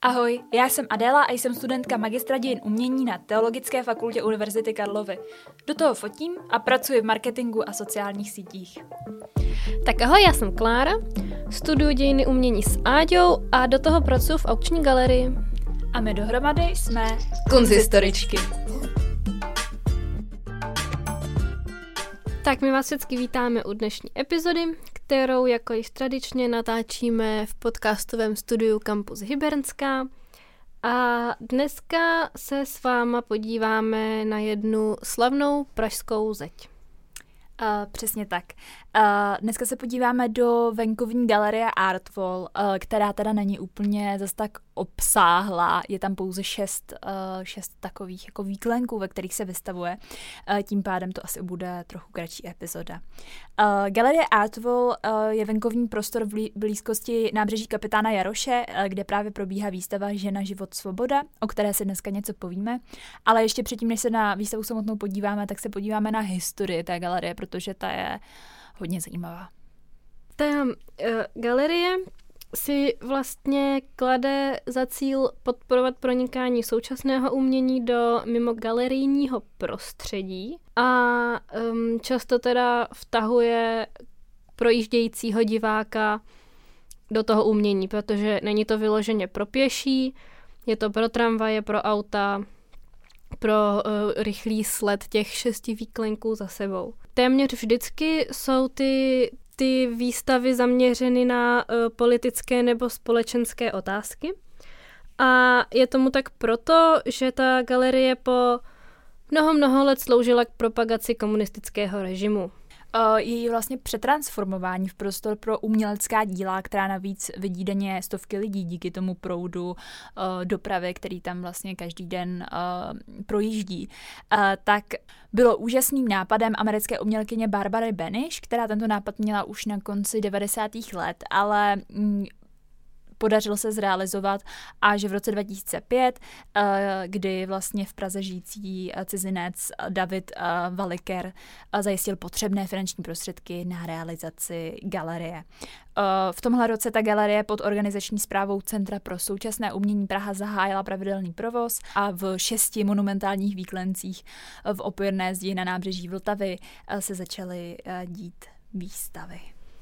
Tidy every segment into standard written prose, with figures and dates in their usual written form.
Ahoj, já jsem Adéla a jsem studentka magistra dějin umění na Teologické fakultě Univerzity Karlovy. Do toho fotím a pracuji v marketingu a sociálních sítích. Tak ahoj, já jsem Klára, studuji dějiny umění s Áďou a do toho pracuji v aukční galerii. A my dohromady jsme Kunsthistoričky. Tak my vás všichni vítáme u dnešní epizody, kterou jako již tradičně natáčíme v podcastovém studiu Campus Hybernská. A dneska se s váma podíváme na jednu slavnou pražskou zeď. Přesně tak. Dneska se podíváme do venkovní galerie Artwall, která teda není úplně zase tak obsáhlá. Je tam pouze šest takových jako výklenků, ve kterých se vystavuje. Tím pádem to asi bude trochu kratší epizoda. Galerie Artwall je venkovní prostor v blízkosti nábřeží Kapitána Jaroše, kde právě probíhá výstava Žena, život, svoboda, o které si dneska něco povíme. Ale ještě předtím, než se na výstavu samotnou podíváme, tak se podíváme na historii té galerie, protože ta je hodně zajímavá. Ta galerie si vlastně klade za cíl podporovat pronikání současného umění do mimo galerijního prostředí a často teda vtahuje projíždějícího diváka do toho umění, protože není to vyloženě pro pěší, je to pro tramvaje, pro auta, pro rychlý sled těch 6 výklenků za sebou. Téměř vždycky jsou ty výstavy zaměřeny na politické nebo společenské otázky. A je tomu tak proto, že ta galerie po mnoho let sloužila k propagaci komunistického režimu. Její vlastně přetransformování v prostor pro umělecká díla, která navíc vidí denně stovky lidí díky tomu proudu dopravy, který tam vlastně každý den projíždí, tak bylo úžasným nápadem americké umělkyně Barbary Banish, která tento nápad měla už na konci 90. let, ale podařilo se zrealizovat až v roce 2005, kdy vlastně v Praze žijící cizinec David Valiker zajistil potřebné finanční prostředky na realizaci galerie. V tomhle roce ta galerie pod organizační správou Centra pro současné umění Praha zahájila pravidelný provoz a v 6 monumentálních výklencích v opojné zdi na nábřeží Vltavy se začaly dít výstavy,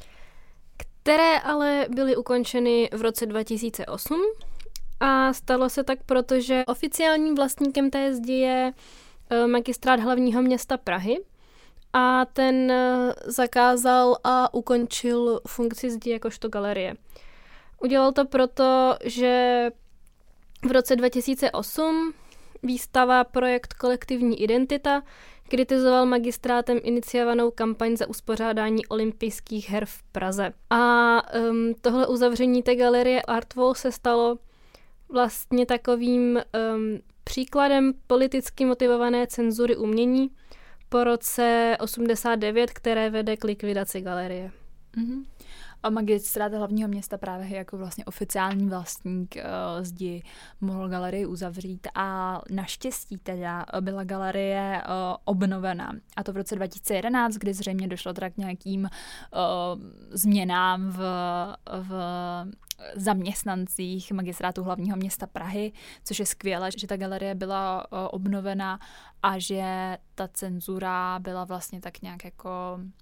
které ale byly ukončeny v roce 2008 a stalo se tak, protože oficiálním vlastníkem té zdi je Magistrát hlavního města Prahy a ten zakázal a ukončil funkci zdi jakožto galerie. Udělal to proto, že v roce 2008 výstava projekt Kolektivní identita kritizoval magistrátem iniciovanou kampaň za uspořádání olympijských her v Praze. A tohle uzavření té galerie Artwall se stalo vlastně takovým příkladem politicky motivované cenzury umění po roce 89, které vede k likvidaci galerie. Mm-hmm. A magistrát hlavního města právě jako vlastně oficiální vlastník zdi mohl galerii uzavřít a naštěstí teda byla galerie obnovena. A to v roce 2011, kdy zřejmě došlo teda k nějakým změnám v zaměstnancích magistrátu hlavního města Prahy, což je skvělé, že ta galerie byla obnovena a že ta cenzura byla vlastně tak nějak jako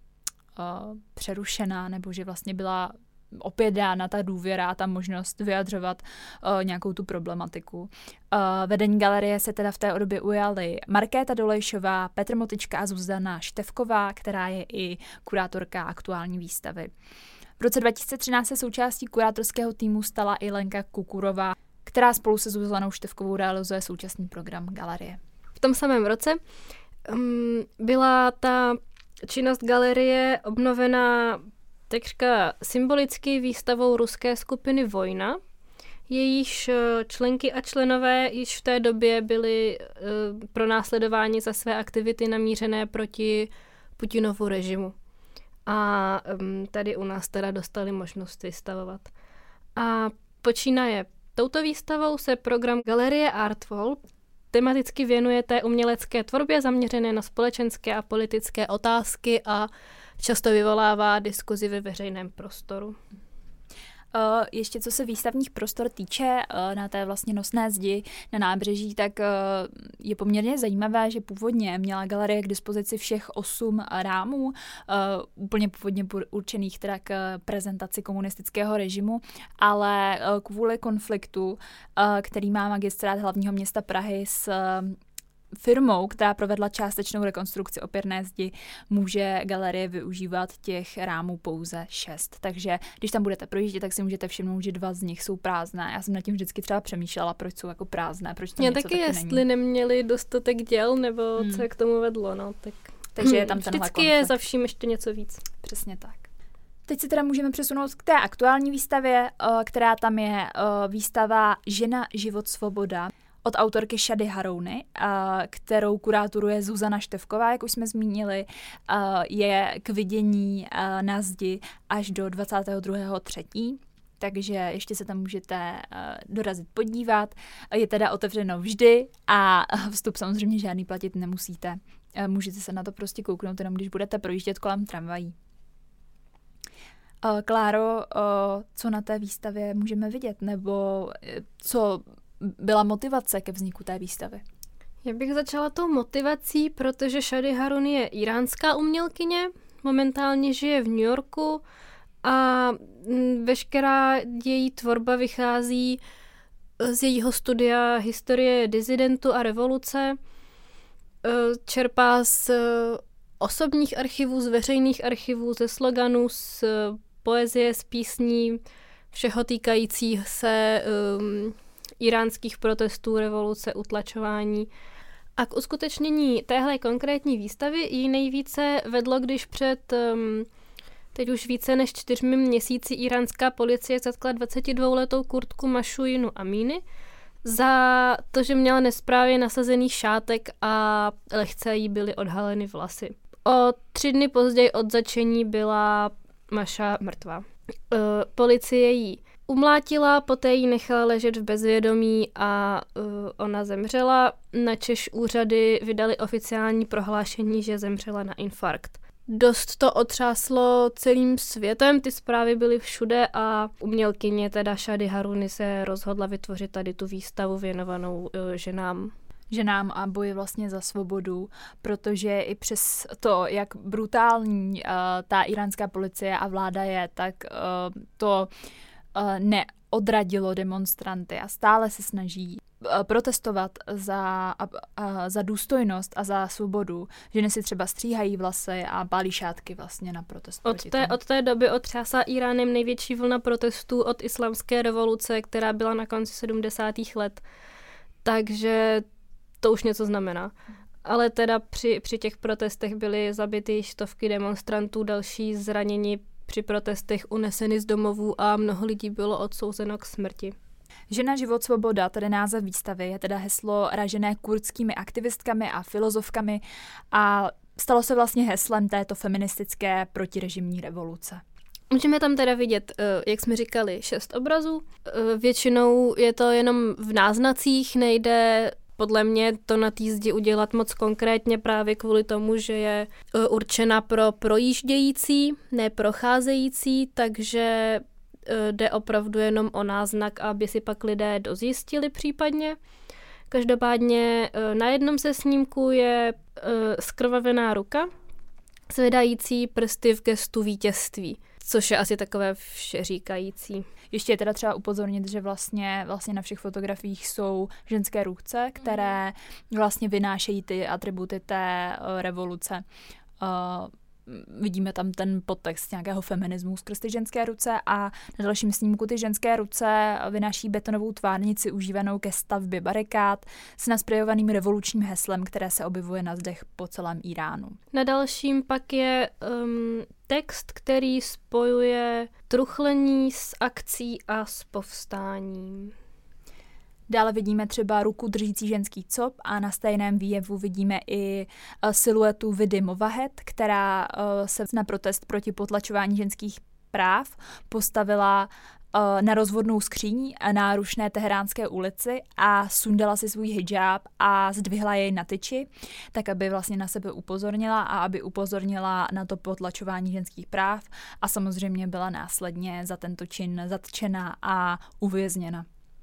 přerušená, nebo že vlastně byla opět dána ta důvěra a ta možnost vyjadřovat nějakou tu problematiku. Vedení galerie se teda v té době ujali Markéta Dolejšová, Petr Motyčka a Zuzana Števková, která je i kurátorka aktuální výstavy. V roce 2013 se součástí kurátorského týmu stala i Lenka Kukurová, která spolu se Zuzanou Števkovou realizuje současný program galerie. V tom samém roce byla ta činnost galerie obnovená takřka symbolicky výstavou ruské skupiny Vojna. Jejíž členky a členové již v té době byli pronásledováni za své aktivity namířené proti Putinovu režimu. A tady u nás teda dostali možnost vystavovat. A počínaje touto výstavou se program Galerie Artwall tematicky věnuje té umělecké tvorbě zaměřené na společenské a politické otázky a často vyvolává diskuzi ve veřejném prostoru. Ještě co se výstavních prostor týče, na té vlastně nosné zdi na nábřeží, tak je poměrně zajímavé, že původně měla galerie k dispozici všech 8 rámů, úplně původně určených teda k prezentaci komunistického režimu, ale kvůli konfliktu, který má Magistrát hlavního města Prahy s firmou, která provedla částečnou rekonstrukci opěrné zdi, může galerie využívat těch rámů pouze 6. Takže když tam budete projíždět, tak si můžete všimnout, že 2 z nich jsou prázdné. Já jsem nad tím vždycky třeba přemýšlela, proč jsou jako prázdné, proč tam něco taky jestli neměli dostatek děl, nebo co k tomu vedlo, no, tak. Takže je tam tenhle vždycky konflikt. Je za vším ještě něco víc. Přesně tak. Teď se teda můžeme přesunout k té aktuální výstavě, která tam je výstava Žena, život, svoboda od autorky Shady Harouny, kterou kurátoruje Zuzana Števková, jak už jsme zmínili, je k vidění na zdi až do 22.3. Takže ještě se tam můžete dorazit podívat. Je teda otevřeno vždy a vstup samozřejmě žádný platit nemusíte. Můžete se na to prostě kouknout, jenom když budete projíždět kolem tramvají. Kláro, co na té výstavě můžeme vidět, nebo co byla motivace ke vzniku té výstavy? Já bych začala tou motivací, protože Shady Harun je iránská umělkyně, momentálně žije v New Yorku a veškerá její tvorba vychází z jejího studia historie disidentu a revoluce, čerpá z osobních archivů, z veřejných archivů, ze sloganů, z poezie, z písní, všeho týkajícího se iránských protestů, revoluce, utlačování. A k uskutečnění téhle konkrétní výstavy jí nejvíce vedlo, když před teď už více než 4 měsíci iránská policie zatkla 22letou Kurtku Mashuinu Amini za to, že měla nesprávně nasazený šátek a lehce jí byly odhaleny vlasy. O 3 dny později od zatčení byla Masha mrtvá. Policie ji umlátila, poté ji nechala ležet v bezvědomí a ona zemřela, načež úřady vydali oficiální prohlášení, že zemřela na infarkt. Dost to otřáslo celým světem, ty zprávy byly všude a umělkyně teda Shady Harouny se rozhodla vytvořit tady tu výstavu věnovanou ženám a boji vlastně za svobodu, protože i přes to, jak brutální ta iránská policie a vláda je, tak to neodradilo demonstranty a stále se snaží protestovat za důstojnost a za svobodu. Ženy si třeba stříhají vlasy a pálí šátky vlastně na protest. Od té doby otřásá Iránem největší vlna protestů od islámské revoluce, která byla na konci 70. let. Takže to už něco znamená. Ale teda při těch protestech byly zabity stovky demonstrantů, další zraněni při protestech uneseny z domovů a mnoho lidí bylo odsouzeno k smrti. Žena, život, svoboda, tedy název výstavy, je teda heslo ražené kurdskými aktivistkami a filozofkami a stalo se vlastně heslem této feministické protirežimní revoluce. Můžeme tam teda vidět, jak jsme říkali, 6 obrazů. Většinou je to jenom v náznacích, nejde podle mě to na té zdi udělat moc konkrétně právě kvůli tomu, že je určena pro projíždějící, ne procházející, takže jde opravdu jenom o náznak, aby si pak lidé dozjistili případně. Každopádně na jednom ze snímků je zkrvavená ruka, zvedající prsty v gestu vítězství, což je asi takové všeříkající. Ještě je teda třeba upozornit, že vlastně na všech fotografiích jsou ženské ruce, které vlastně vynášejí ty atributy té revoluce. Vidíme tam ten podtext nějakého feminismu skrz ty ženské ruce a na dalším snímku ty ženské ruce vynáší betonovou tvárnici užívanou ke stavbě barikád s nasprejovaným revolučním heslem, které se objevuje na zdech po celém Iránu. Na dalším pak je text, který spojuje truchlení s akcí a s povstáním. Dále vidíme třeba ruku držící ženský cop a na stejném výjevu vidíme i siluetu Vidy Movahed, která se na protest proti potlačování ženských práv postavila na rozvodnou skříň na rušné Teheránské ulici a sundala si svůj hijab a zdvihla jej na tyči, tak aby vlastně na sebe upozornila a aby upozornila na to potlačování ženských práv a samozřejmě byla následně za tento čin zatčena a uvězněna.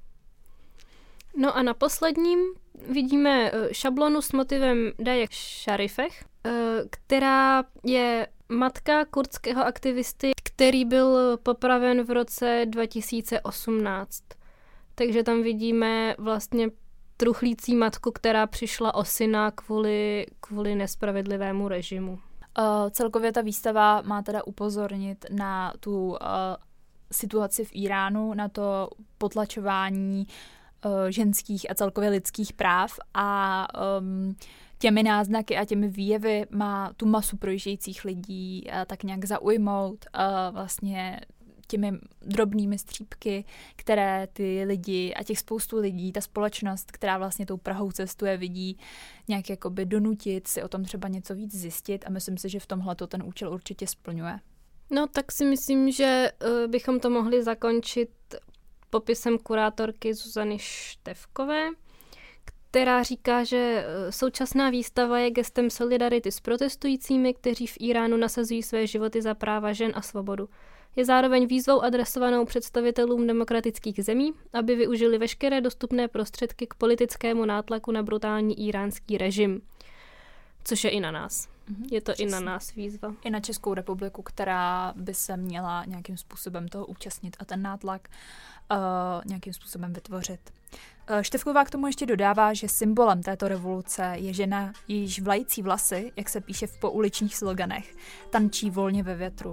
No a na posledním vidíme šablonu s motivem Daje Šarifech, která je matka kurdského aktivisty, který byl popraven v roce 2018. Takže tam vidíme vlastně truchlící matku, která přišla o syna kvůli nespravedlivému režimu. Celkově ta výstava má teda upozornit na tu situaci v Iránu, na to potlačování ženských a celkově lidských práv a těmi náznaky a těmi výjevy má tu masu projíždějících lidí tak nějak zaujmout vlastně těmi drobnými střípky, které ty lidi a těch spoustu lidí, ta společnost, která vlastně tou Prahou cestuje, vidí, nějak jakoby donutit si o tom třeba něco víc zjistit a myslím si, že v tomhle to ten účel určitě splňuje. No tak si myslím, že bychom to mohli zakončit popisem kurátorky Zuzany Števkové, která říká, že současná výstava je gestem solidarity s protestujícími, kteří v Iránu nasazují své životy za práva žen a svobodu. Je zároveň výzvou adresovanou představitelům demokratických zemí, aby využili veškeré dostupné prostředky k politickému nátlaku na brutální íránský režim. Což je i na nás. Je to přesně. I na nás výzva. I na Českou republiku, která by se měla nějakým způsobem toho účastnit a ten nátlak nějakým způsobem vytvořit. Števková k tomu ještě dodává, že symbolem této revoluce je žena, jejíž vlající vlasy, jak se píše v pouličních sloganech, tančí volně ve větru.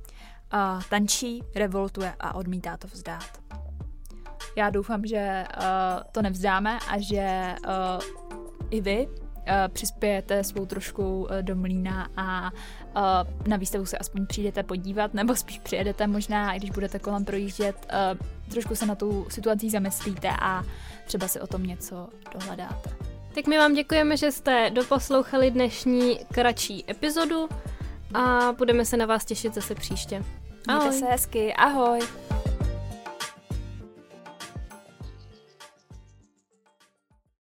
Tančí, revoltuje a odmítá to vzdát. Já doufám, že to nevzdáme a že i vy přispějete svou trošku do mlýna a na výstavu se aspoň přijdete podívat, nebo spíš přijedete možná, i když budete kolem projíždět, trošku se na tu situaci zamyslíte a třeba si o tom něco dohledáte. Tak my vám děkujeme, že jste doposlouchali dnešní kratší epizodu a budeme se na vás těšit zase příště. Mějte se hezky, ahoj!